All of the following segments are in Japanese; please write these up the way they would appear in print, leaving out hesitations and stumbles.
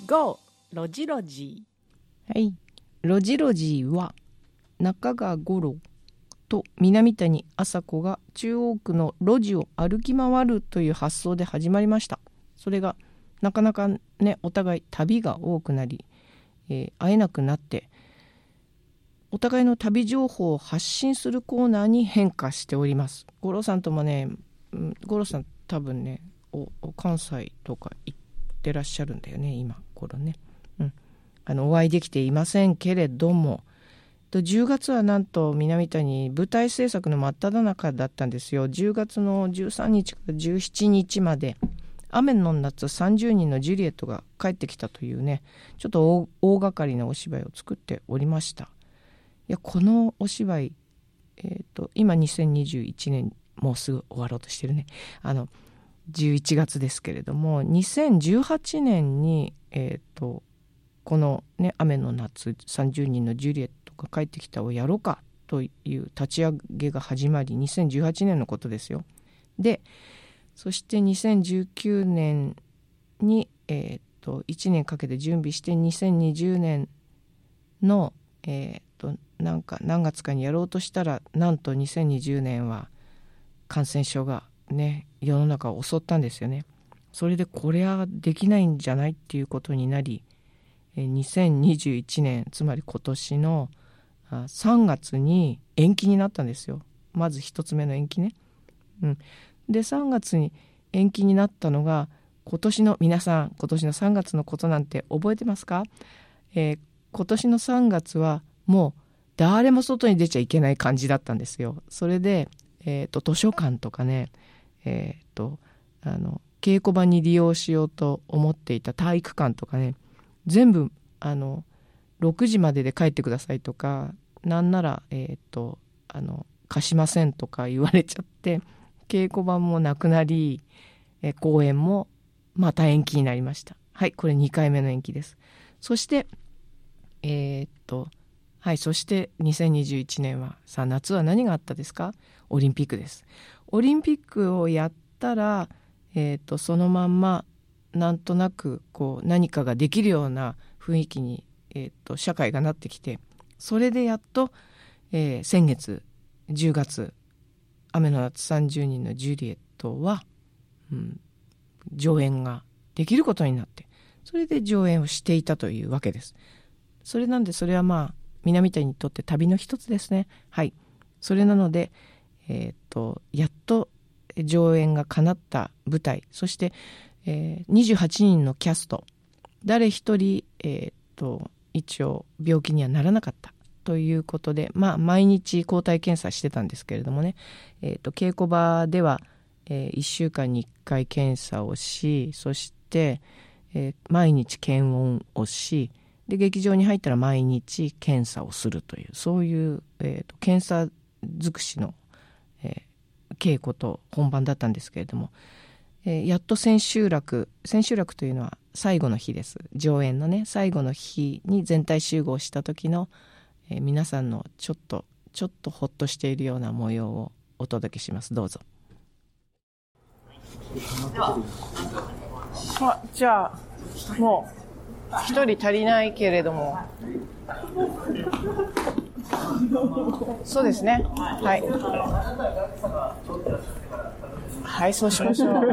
GO ロジロジはい、ロジロジは中川五郎と南谷麻子が中央区の路地を歩き回るという発想で始まりました。それがなかなかね、お互い旅が多くなり、会えなくなって、お互いの旅情報を発信するコーナーに変化しております。五郎さんともね、五郎さん多分ね、関西とか行ってらっしゃるんだよね、今頃ね。お会いできていませんけれども、10月はなんと南谷舞台制作の真っ只中だったんですよ。10月の13日から17日まで雨の夏30人のジュリエットが帰ってきたというね、ちょっと大掛かりなお芝居を作っておりました。いや、このお芝居、今2021年もうすぐ終わろうとしてるね。11月ですけれども、2018年にこのね、雨の夏30人のジュリエットが帰ってきたをやろうかという立ち上げが始まり、2018年のことですよ。で、そして2019年に、1年かけて準備して、2020年の、何月かにやろうとしたら、なんと2020年は感染症がね、世の中を襲ったんですよね。それでこれはできないんじゃないっていうことになり、2021年、つまり今年の3月に延期になったんですよ。まず一つ目の延期ね。で、3月に延期になったのが、皆さん、今年の3月のことなんて覚えてますか？今年の3月はもう誰も外に出ちゃいけない感じだったんですよ。それで、図書館とかね、稽古場に利用しようと思っていた体育館とかね、全部6時までで帰ってくださいとか、なんなら、貸しませんとか言われちゃって、稽古場もなくなり、公演もまた延期になりました。はい、これ2回目の延期です。そして、そして2021年は、さあ夏は何があったですか？オリンピックです。オリンピックをやったら、そのまんまなんとなくこう何かができるような雰囲気に、社会がなってきて、それでやっと、先月10月雨の夏30人のジュリエットは、上演ができることになって、それで上演をしていたというわけです。それなんで、それはまあ南谷にとって旅の一つですね。はい、それなので、やっと上演が叶った舞台、そして、28人のキャスト、誰一人、一応病気にはならなかったということで、毎日抗体検査してたんですけれどもね、稽古場では、1週間に1回検査をし、そして、毎日検温をし、で劇場に入ったら毎日検査をするという、そういう、検査尽くしの、稽古と本番だったんですけれども、やっと千秋楽というのは最後の日です。上演のね、最後の日に全体集合した時の、皆さんのちょっとほっとしているような模様をお届けします。どうぞ。じゃあもう一人足りないけれども、そうですね、はい、そうしましょう。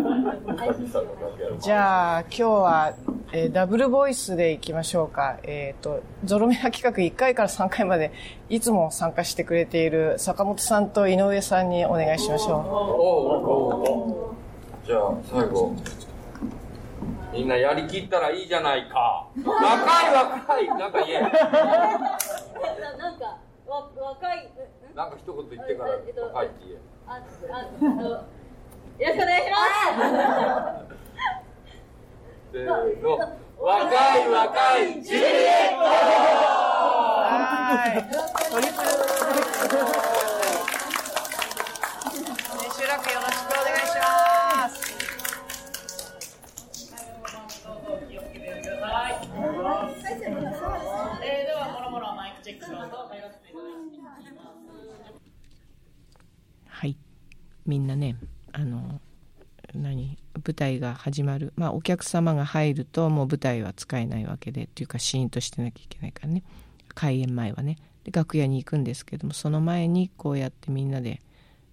じゃあ今日は、ダブルボイスでいきましょうか。ゾロ目な企画1回から3回までいつも参加してくれている坂本さんと井上さんにお願いしましょう。じゃあ最後みんなやりきったらいいじゃないか。若いなんか言え。なんか若い。なんか一言言ってから若いって言え。よろしくお願いします。せーの、若いジュリエット。 はい。トリプル。千秋楽よろしくお願いします。 気をつけてください。ではもろもろマイクチェックしますと入らせていただきます。 はい、みんなね、 舞台が始まる、お客様が入るともう舞台は使えないわけでっていうかシーンとしてなきゃいけないからね、開演前はね。で楽屋に行くんですけども、その前にこうやってみんなで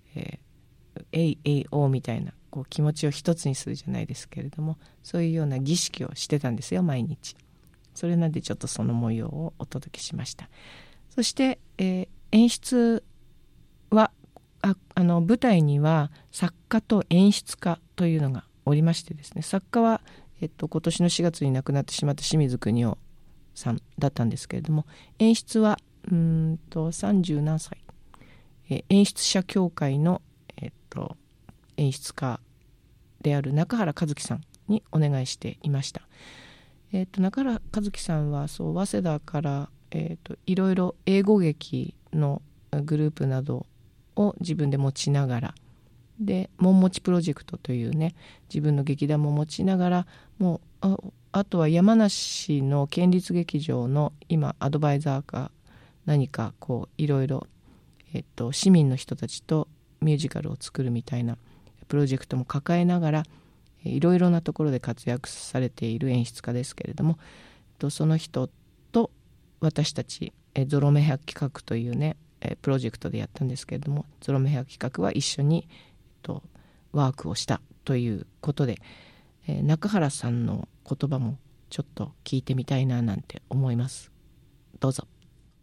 おみたいなこう気持ちを一つにするじゃないですけれども、そういうような儀式をしてたんですよ、毎日。それなんでちょっとその模様をお届けしました。そして、演出は舞台には作家と演出家というのがおりましてですね、作家は、今年の4月に亡くなってしまった清水邦夫さんだったんですけれども、演出は30何歳、演出者協会の、演出家である中原一樹さんにお願いしていました。中原一樹さんは早稲田から、いろいろ英語劇のグループなどを自分で持ちながら、でもんもちプロジェクトというね、自分の劇団も持ちながら、もう あとは山梨の県立劇場の今アドバイザーか何かこういろいろ、市民の人たちとミュージカルを作るみたいなプロジェクトも抱えながら、いろいろなところで活躍されている演出家ですけれども、その人と私たちゾロ目百企画というねプロジェクトでやったんですけれども、ゾロ目百企画は一緒に、ワークをしたということで、中原さんの言葉もちょっと聞いてみたいななんて思います。どうぞ。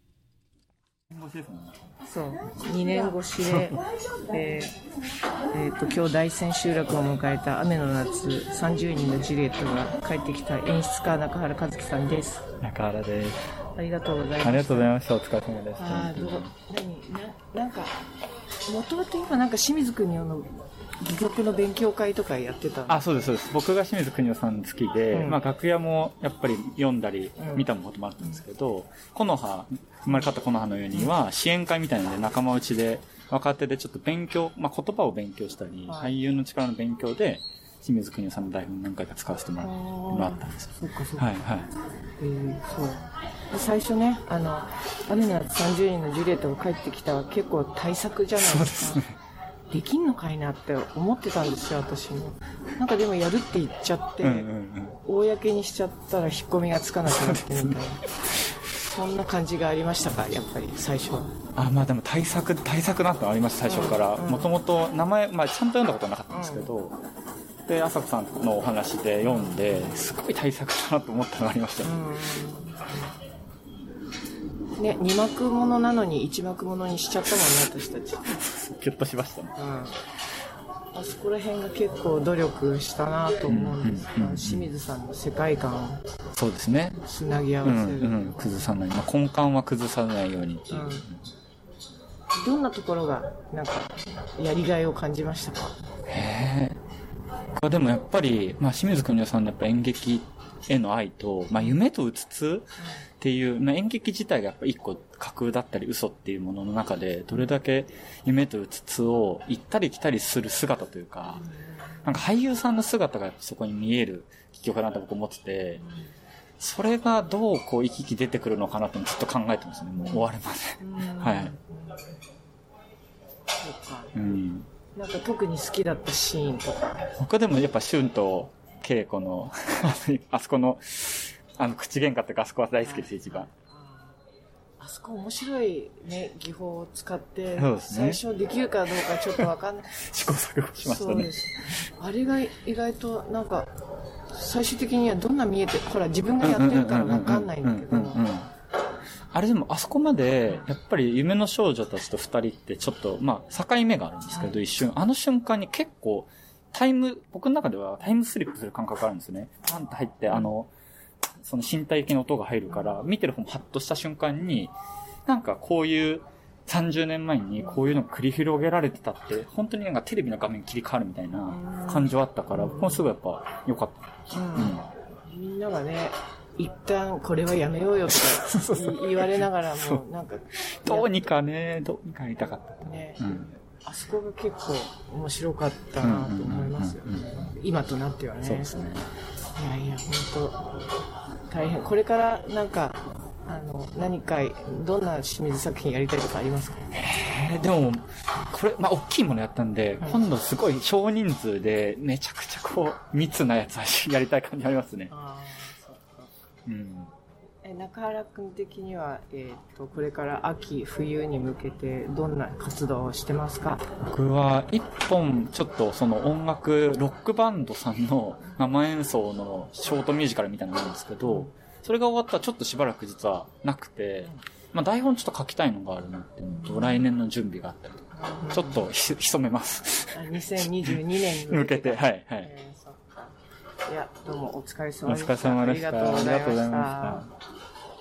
そう2年越しで、今日大千秋楽を迎えた雨の夏30人のジュリエットが帰ってきた演出家中原一樹さんです。 中原です。 ありがとうございました。 ありがとうございました。お疲れ様でした。 なんかもともと今なんか清水邦夫の戯曲の勉強会とかやってた。 そうですそうです。僕が清水邦夫さん好きで、楽屋もやっぱり読んだり見たこともあったんですけど、木の葉生まれ変わった木の葉のようには支援会みたいなので仲間内で若手でちょっと勉強、言葉を勉強したり、俳優の力の勉強で清水邦夫さんの台本何回か使わせてもらったんですよ。 そうかそうか。 はいはい。 そう最初ね、雨の夏30人のジュリエットが帰ってきたら結構大作じゃないですか。そうですね。できんのかいなって思ってたんですよ、私も。なんかでもやるって言っちゃって、公にしちゃったら引っ込みがつかなくなってみたいな。そんな感じがありましたか、やっぱり最初は。 でも大作なってありました、最初から。もともと名前、ちゃんと読んだことはなかったんですけど、で、朝子さんのお話で読んで、すごい大作だなと思ったのがありましたね。 ね、2幕ものなのに1幕ものにしちゃったもんね、私たち。 ギュッとしましたね。 あそこら辺が結構努力したなと思うんですが、清水さんの世界観をそうですね。 つなぎ合わせる。 崩さない。根幹は崩さないようにっていう。 どんなところがなんかやりがいを感じましたか？ でもやっぱり、清水邦夫さんのやっぱ演劇への愛と、夢とうつつっていう、演劇自体がやっぱ一個架空だったり嘘っていうものの中で、どれだけ夢とうつつを行ったり来たりする姿というか、なんか俳優さんの姿がそこに見える戯曲かなと僕思ってて、それがどうこう生き生き出てくるのかなってずっと考えてますね、もう終わるまで。はい。 そうか。なんか特に好きだったシーンとか。 僕でもやっぱ俊と稽古のあそこの口喧嘩ってかあそこは大好きです、一番。 あそこ面白いね、技法を使って、 そうですね、 最初できるかどうかちょっとわかんない。 試行錯誤しましたね。そうです。 あれが意外となんか、最終的にはどんな見えて、ほら自分がやってるからわかんないんだけど。 あれでもあそこまで、やっぱり夢の少女たちと二人ってちょっと、境目があるんですけど、一瞬、あの瞬間に結構、僕の中ではタイムスリップする感覚があるんですよね。パンって入って、その身体的な音が入るから、見てる方もハッとした瞬間に、なんかこういう30年前にこういうのが繰り広げられてたって、本当になんかテレビの画面切り替わるみたいな感情あったから、僕もすごいやっぱ良かった。 みんながね、一旦これはやめようよとか言われながらも、なんか。 どうにかやりたかった。 ね。あそこが結構面白かったなと思いますよね。今となってはね。 そうですね。 いや、本当大変。これからなんか、何か、どんな清水作品やりたいとかありますか？ でも、 これ、まあ、大きいものやったんで、今度すごい少人数で、めちゃくちゃこう、密なやつはやりたい感じありますね。 ああ、そうか。 うん。 中原君的には、これから秋、冬に向けてどんな活動をしてますか？ 僕は一本ちょっとその音楽、ロックバンドさんの生演奏のショートミュージカルみたいなのがあるんですけど、それが終わったらちょっとしばらく実はなくて、まあ台本ちょっと書きたいのがあるなっていうのと、来年の準備があったりとか、ちょっと潜めます。 2022年に向けて、はい、はい。 そっか。いや、どうもお疲れ様でした。 お疲れ様でした。 ありがとうございました。 ありがとうございました。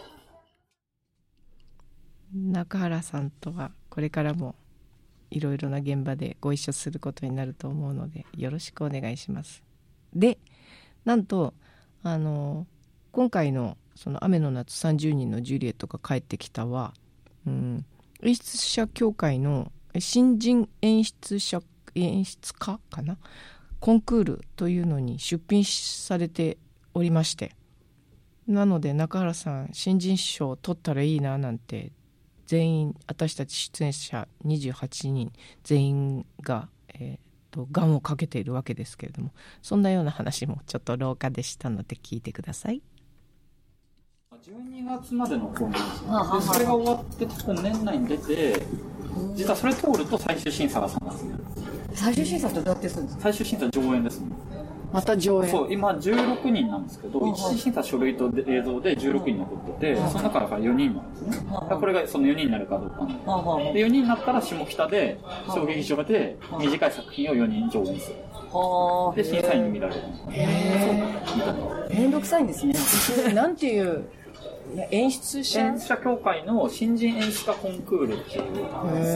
中原さんとはこれからもいろいろな現場でご一緒することになると思うのでよろしくお願いします。で、なんと今回のその雨の夏30人のジュリエットが帰ってきたは、演出者協会の新人演出家かなコンクールというのに出品されておりまして、なので中原さん新人賞を取ったらいいななんて全員私たち出演者28人全員が、願をかけているわけですけれども、そんなような話もちょっと廊下でしたので聞いてください。 12月までのコーナーですね。でそれが終わって多分年内に出て、実はそれ通ると最終審査が3月になる。 最終審査ってどうやってするんですか？ 最終審査上演ですね。 また上演。 そう、今16人なんですけど、一次審査書類と映像で16人残ってて、その中から4人なんですね。これがその4人になるかどうかなんで。で、4人になったら下北で、小劇場で短い作品を4人上演する。で、審査員に見られる。 めんどくさいんですね。 なんていう演出者協会の新人演出家コンクールっていう。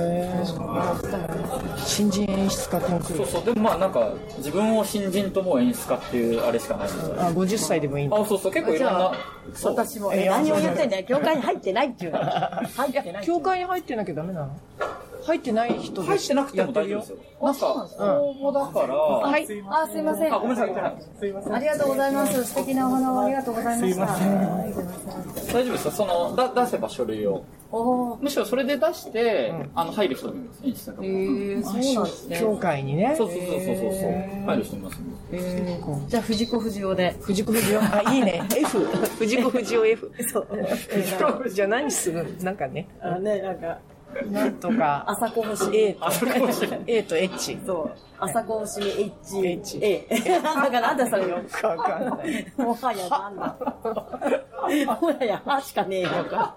新人演出家コンクール。 そう。でもまあなんか自分を新人とも演出家っていうあれしかないんですよ。 50歳でもいいんだ。 そう結構いろんな。 私も何を言ってんだよ。協会に入ってないっていう。入ってない。 協会に入ってなきゃダメなの？入ってない人で入ってなくても大丈夫ですよ。なんか応募だから。 はい。すいません。 ごめんなさい。 ありがとうございます。素敵なお花をありがとうございました。 大丈夫ですよ。出せば書類を。むしろそれで出して、入る人もいます。演出家そうなんですね。 協会にね。 そう。入る人いますね。 じゃあ藤子不二雄で。 藤子不二雄。あ、いいね。F。藤子不二雄 F。そう。じゃあ何する？なんかね。なんとか。 朝子星 A と H。 そう。朝子星 H。なんだそれよ。 くわかんない。 もはやなんだ。もはや、しかねえよか。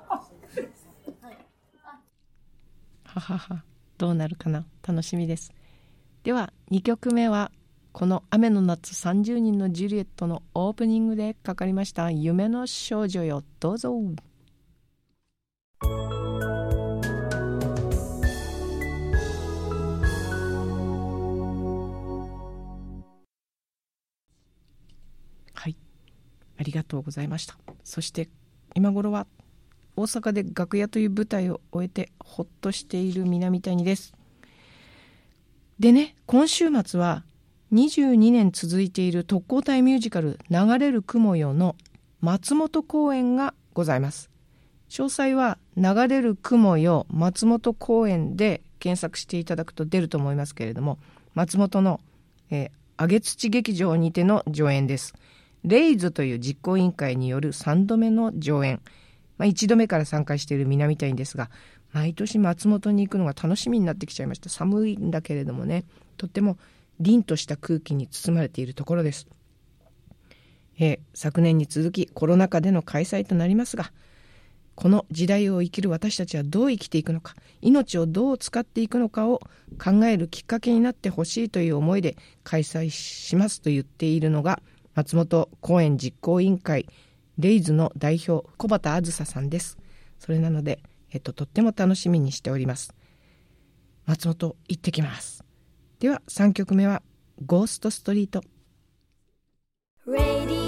ははは。どうなるかな。楽しみです。では、2曲目は、この雨の夏30人のジュリエットのオープニングでかかりました夢の少女よ、どうぞ。はい、ありがとうございました。そして今頃は大阪で楽屋という舞台を終えてほっとしている南谷です。でね、今週末は22年続いている特攻隊ミュージカル流れる雲よの松本公演がございます。詳細は流れる雲よ松本公演で検索していただくと出ると思いますけれども、松本の、上げ土劇場にての上演です。レイズという実行委員会による3度目の上演、1度目から参加している南谷ですが、毎年松本に行くのが楽しみになってきちゃいました。寒いんだけれどもね、とっても凛とした空気に包まれているところです。昨年に続きコロナ禍での開催となりますが、この時代を生きる私たちはどう生きていくのか、命をどう使っていくのかを考えるきっかけになってほしいという思いで開催しますと言っているのが松本公演実行委員会レイズの代表小畑あずささんです。それなので、とっても楽しみにしております。松本行ってきます。では3曲目はゴーストストリート。 Radio